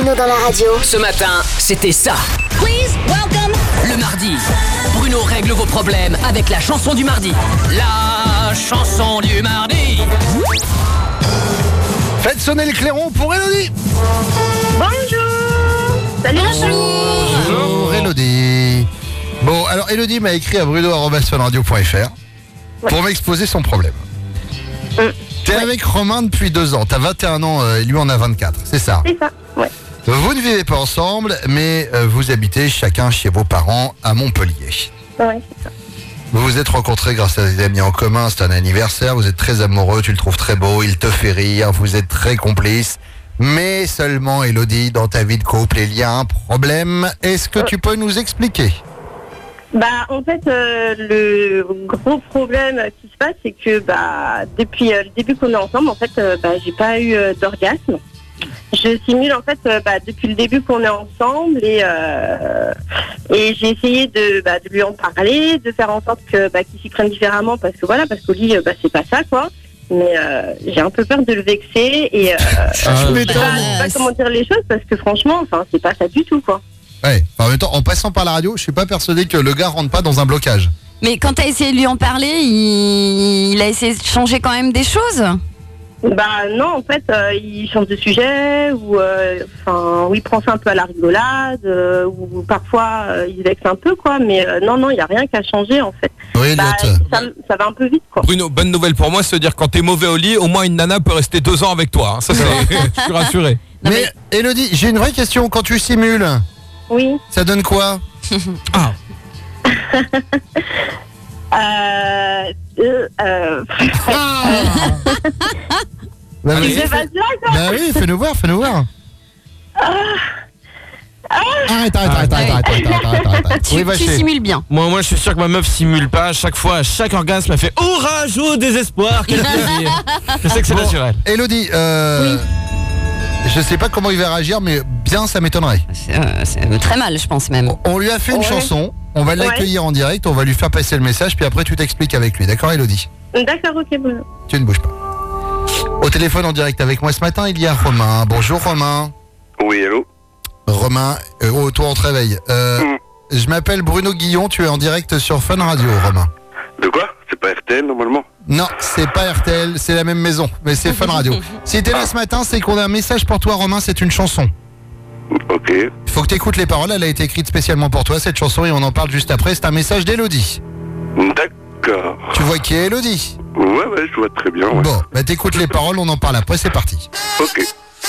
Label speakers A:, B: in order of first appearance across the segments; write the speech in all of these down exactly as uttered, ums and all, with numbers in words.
A: Bruno dans la radio.
B: Ce matin, c'était ça.
C: Please welcome.
B: Le mardi, Bruno règle vos problèmes avec la chanson du mardi. La chanson du mardi.
D: Faites sonner le clairon pour Elodie.
E: Bonjour. Salut.
D: Bonjour. Bonjour Elodie. Bon, alors Elodie m'a écrit à bruno arobase fun radio point f r ouais. pour m'exposer son problème. Mm. T'es ouais. avec Romain depuis deux ans. T'as vingt et un ans et lui en a vingt-quatre. C'est ça?
E: C'est ça, ouais.
D: Vous ne vivez pas ensemble, mais vous habitez chacun chez vos parents à Montpellier.
E: Ouais, c'est ça.
D: Vous vous êtes rencontrés grâce à des amis en commun, c'est un anniversaire, vous êtes très amoureux, tu le trouves très beau, il te fait rire, vous êtes très complices. Mais seulement, Elodie, dans ta vie de couple, il y a un problème. Est-ce que tu peux nous expliquer?
E: Bah, en fait, euh, le gros problème qui se passe, c'est que bah, depuis euh, le début qu'on est ensemble, en fait, euh, bah, j'ai pas eu euh, d'orgasme. Je simule en fait euh, bah, depuis le début qu'on est ensemble et, euh, et j'ai essayé de, bah, de lui en parler, de faire en sorte que bah, qu'il s'y prenne différemment parce que voilà, parce qu'au lit euh, bah, c'est pas ça quoi. Mais euh, j'ai un peu peur de le vexer et euh,
D: ah,
E: je ne sais pas, pas comment dire les choses parce que franchement, enfin c'est pas ça du tout quoi.
D: Ouais. Enfin, en même temps, en passant par la radio, je suis pas persuadé que le gars rentre pas dans un blocage.
F: Mais quand t'as essayé de lui en parler, il, il a essayé de changer quand même des choses?
E: Bah non, en fait, euh, il change de sujet ou euh, enfin, ou il prend ça un peu à la rigolade euh, ou parfois euh, il vexe un peu quoi. Mais euh, non, non, il y a rien qu'à changer en fait.
D: Oui,
E: bah, ça, ça va un peu vite quoi.
G: Bruno, bonne nouvelle pour moi, c'est-à-dire quand t'es mauvais au lit, au moins une nana peut rester deux ans avec toi. Hein. Ça, c'est, je suis rassuré.
D: Mais, mais Elodie, j'ai une vraie question. Quand tu simules,
E: oui,
D: ça donne quoi?
G: Ah.
E: Euh, euh, euh,
D: bah,
E: oui,
D: fais...
E: là,
D: bah oui, fais-nous voir, fais-nous voir.
E: Ah. Ah.
D: Arrête, arrête, arrête, arrête, arrête, arrête, arrête, arrête, arrête.
F: Tu,
D: oui,
F: tu simules bien.
G: Moi, moi, je suis sûr que ma meuf simule pas. À chaque fois, à chaque orgasme, elle fait orage au désespoir. Quel plaisir. Je sais que c'est bon, naturel.
D: Elodie, euh,
F: oui.
D: je sais pas comment il va réagir, mais bien, ça m'étonnerait.
F: C'est, euh, c'est très mal, je pense même.
D: On, on lui a fait une
E: ouais.
D: chanson. On va l'accueillir ouais. en direct, on va lui faire passer le message, puis après tu t'expliques avec lui, d'accord Elodie?
E: D'accord, ok, bon.
D: Tu ne bouges pas. Au téléphone en direct avec moi ce matin, il y a Romain. Bonjour Romain.
H: Oui, allô.
D: Romain, euh, oh toi on te réveille. Euh, mm. Je m'appelle Bruno Guillon, tu es en direct sur Fun Radio, Romain.
H: De quoi? C'est pas R T L normalement?
D: Non, c'est pas R T L, c'est la même maison, mais c'est Fun Radio. Si t'es là ce matin, c'est qu'on a un message pour toi Romain, c'est une chanson.
H: Ok.
D: Il faut que tu écoutes les paroles, elle a été écrite spécialement pour toi cette chanson et on en parle juste après, c'est un message d'Elodie.
H: D'accord.
D: Tu vois qui est Elodie?
H: Ouais, ouais, je vois très bien. Ouais.
D: Bon, bah t'écoutes les paroles, on en parle après, c'est parti.
H: Ok.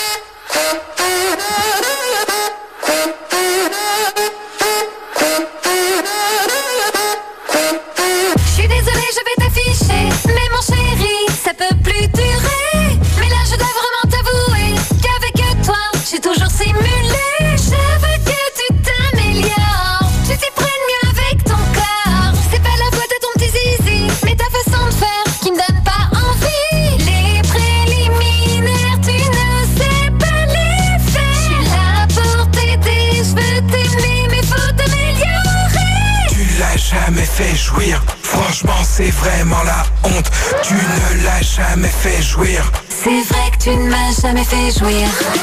C: Je suis désolée, je vais t'afficher, mais mon chéri, ça peut plus durer. Mais là, je dois vraiment t'avouer qu'avec toi, j'ai toujours simulé. Je veux que tu t'améliores, tu t'y prennes mieux avec ton corps. C'est pas la voix de ton petit zizi, mais ta façon de faire qui me donne pas envie. Les préliminaires, tu ne sais pas les faire. Je suis là pour t'aider, je veux t'aimer, mais faut t'améliorer.
I: Tu l'as jamais fait jouir, franchement c'est vraiment la honte. Tu ne l'as jamais fait jouir.
C: C'est vrai que tu ne m'as jamais fait jouir.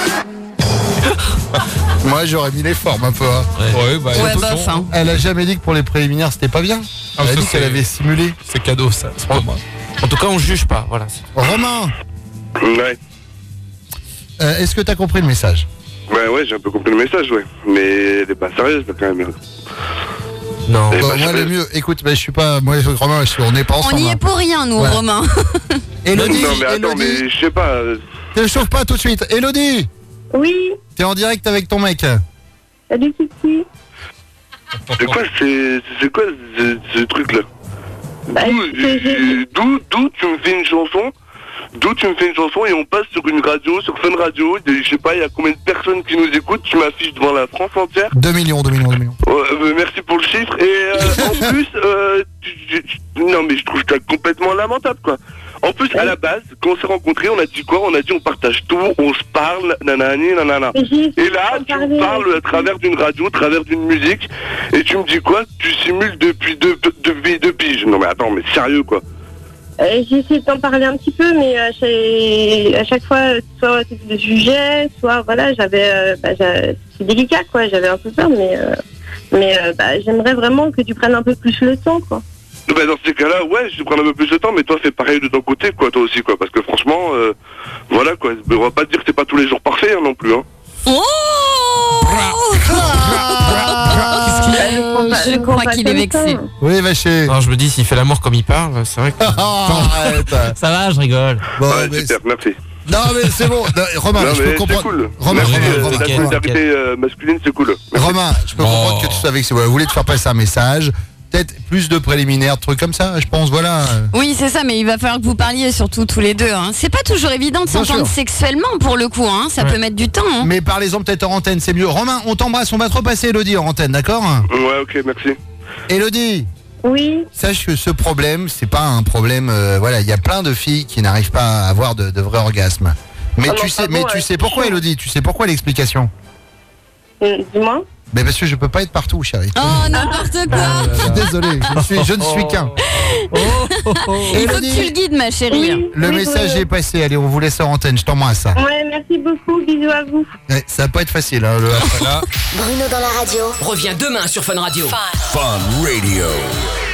D: Moi j'aurais mis les formes un peu. Hein.
G: Ouais, ouais, bah,
F: ouais bof, hein.
D: Elle a jamais dit que pour les préliminaires c'était pas bien.
G: Ah,
D: elle a
G: ça,
D: dit qu'elle avait simulé.
G: C'est cadeau ça, c'est pas moi. En tout cas on juge pas, voilà.
D: Romain,
H: Ouais.
D: euh, est-ce que t'as compris le message?
H: Ouais, ouais, j'ai un peu compris le message, ouais. Mais elle est pas sérieuse, là, quand même.
G: Non.
H: Eh
D: Bon,
H: bah,
D: moi
H: je
D: le
H: sais.
D: mieux, écoute, bah, je suis pas, moi Romain, je suis, on n'est pas ensemble.
F: On y
D: hein.
F: est pour rien, nous,
D: Ouais.
F: Romain.
D: Elodie,
H: Non, mais attends,
D: Elodie,
H: mais je sais pas. euh,
D: te chauffe pas tout de suite. Elodie,
E: Oui,
D: t'es en direct avec ton mec.
E: salut Kiki.
H: C'est quoi, c'est, c'est quoi ce, ce truc-là?
E: Bah,
H: D'où,
E: c'est-
H: j'ai- d'où, d'où tu me fais une chanson? D'où tu me fais une chanson et on passe sur une radio, sur Fun Radio, et je sais pas, il y a combien de personnes qui nous écoutent, tu m'affiches devant la France entière.
D: deux millions, deux millions, deux millions.
H: Ouais, euh, merci pour le chiffre. Et euh, en plus, euh, tu- tu- tu- non mais je trouve ça complètement lamentable quoi. En plus, à la base, quand on s'est rencontrés, on a dit quoi? On a dit on partage tout, on se parle, nanani, nanana.
E: Mais j'ai essayé
H: Et là,
E: de
H: tu
E: parler
H: me parles
E: avec
H: à travers d'une radio, à travers d'une musique, et tu me dis quoi? Tu simules depuis deux, deux, deux piges. Non mais attends, mais sérieux quoi.
E: Euh, J'ai essayé d'en parler un petit peu, mais à chaque, à chaque fois, soit c'était le sujet, soit voilà, j'avais, euh, bah, c'est délicat quoi, j'avais un peu peur, mais, euh, mais euh, bah, j'aimerais vraiment que tu prennes un peu plus le temps quoi.
H: Bah dans ces cas-là, ouais, je prends un peu plus de temps, mais toi fais pareil de ton côté, quoi, toi aussi, quoi, parce que franchement, euh, voilà, quoi, on va pas te dire que c'est pas tous les jours parfait hein, non plus, hein.
F: Oh Je crois qu'il est vexé.
D: Oui, Vacher.
G: Non, je me dis, s'il fait l'amour comme il parle, c'est vrai que...
D: Arrête.
G: Ça va, je rigole.
D: Bon,
H: Ouais,
D: mais
H: super, merci.
D: Non mais c'est bon. Non, Romain,
H: Non,
D: je
H: mais
D: peux
H: c'est
D: comprendre.
H: cool.
D: Romain,
H: Merci,
D: Romain,
H: euh,
D: Romain,
H: la
D: Romain.
H: solidarité euh, masculine, c'est cool.
D: Romain, je peux
G: Oh.
D: comprendre que tu sois vexé. Voilà, vous voulez te faire passer un message. Peut-être plus de préliminaires, de trucs comme ça, je pense, voilà.
F: Oui, c'est ça, mais il va falloir que vous parliez surtout tous les deux. Hein. C'est pas toujours évident de
D: Bien
F: s'entendre
D: sûr.
F: sexuellement pour le coup, hein. Ça
G: Ouais.
F: peut mettre du temps. Hein.
D: Mais parlez-en peut-être en antenne, c'est mieux. Romain, on t'embrasse, on va te repasser Elodie en antenne, d'accord?
H: Ouais, ok, merci.
D: Elodie,
E: Oui,
D: sache que ce problème, c'est pas un problème. euh, voilà, il y a plein de filles qui n'arrivent pas à avoir de, de vrais orgasmes. Mais
E: Ah
D: tu
E: non,
D: sais,
E: pas
D: mais
E: bon,
D: tu
E: ouais,
D: sais pourquoi,
E: c'est chaud.
D: Elodie? Tu sais pourquoi l'explication?
E: euh, dis-moi.
D: Mais parce que je peux pas être partout, chérie.
F: Oh, n'importe quoi.
D: Je suis désolé, je ne suis, je ne suis qu'un.
G: Oh, oh, oh.
F: Il faut que tu le guides, ma chérie.
E: Oui,
D: Le
E: oui,
D: message
E: oui,
D: est passé, allez, on vous laisse en antenne, je t'embrasse.
E: Ouais, merci beaucoup, bisous à vous.
D: Ouais, ça va pas être facile, hein, le...
G: Là.
A: Bruno dans la radio.
B: Reviens demain sur Fun Radio.
J: Fun Radio.